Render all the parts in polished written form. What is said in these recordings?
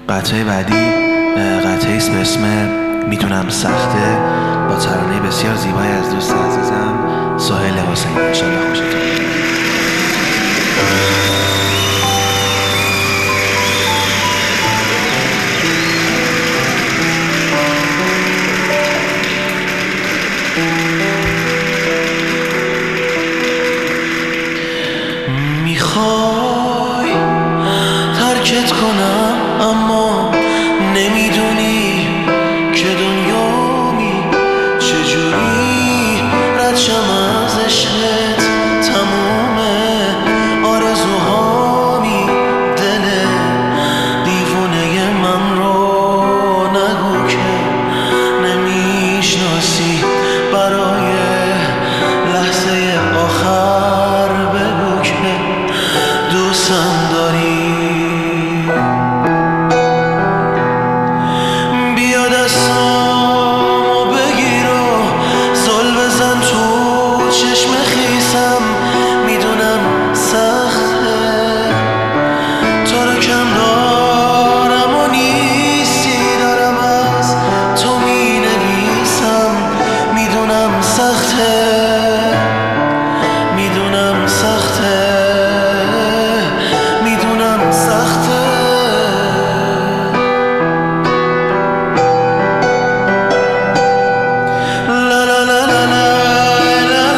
قطعه بعدی قطعه است به اسم میدونم سخته، با ترانه بسیار زیبایی از دوست عزیزم سهیل حسینی. انشالله خوشتون بیاد. میخوای ترکت کنم اما نمیدونی که دنیامی چجوری رد شم از عشقت. تموم آرزوهامی دل دیوونه من رو نگو که نمیشناسی، برای لحظه آخر بگو که دوستم داری. بیا دستامو بگیر و زل بزن تو چشم خیسم. میدونم سخته تو رو کم دارم و نیستی، دارم از تو می نویسم. میدونم سخته، میدونم سخته، میدونم سخته. لا لا لا لا لا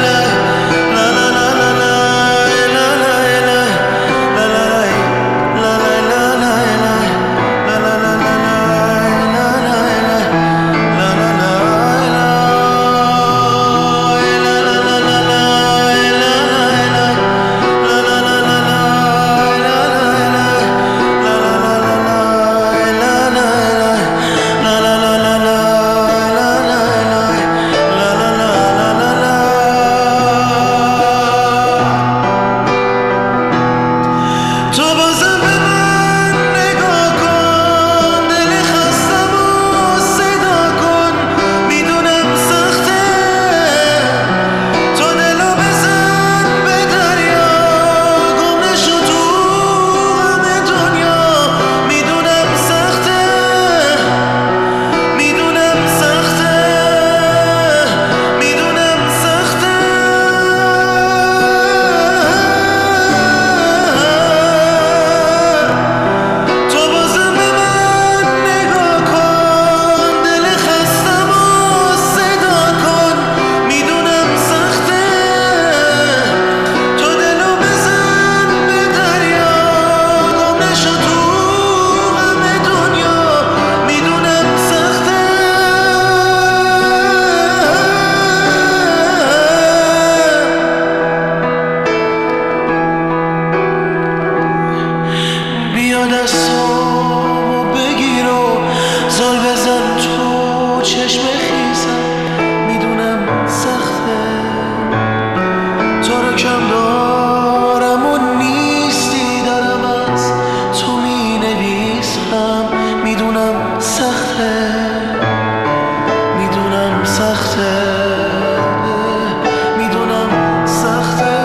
دستامو بگیر و زل بزن تو چشم خیسم. میدونم سخته تو رو کم دارم و نیستی، دارم از تو می نویسم. میدونم سخته، میدونم سخته، میدونم سخته.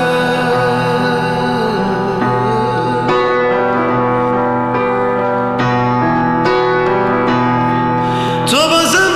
تو بازم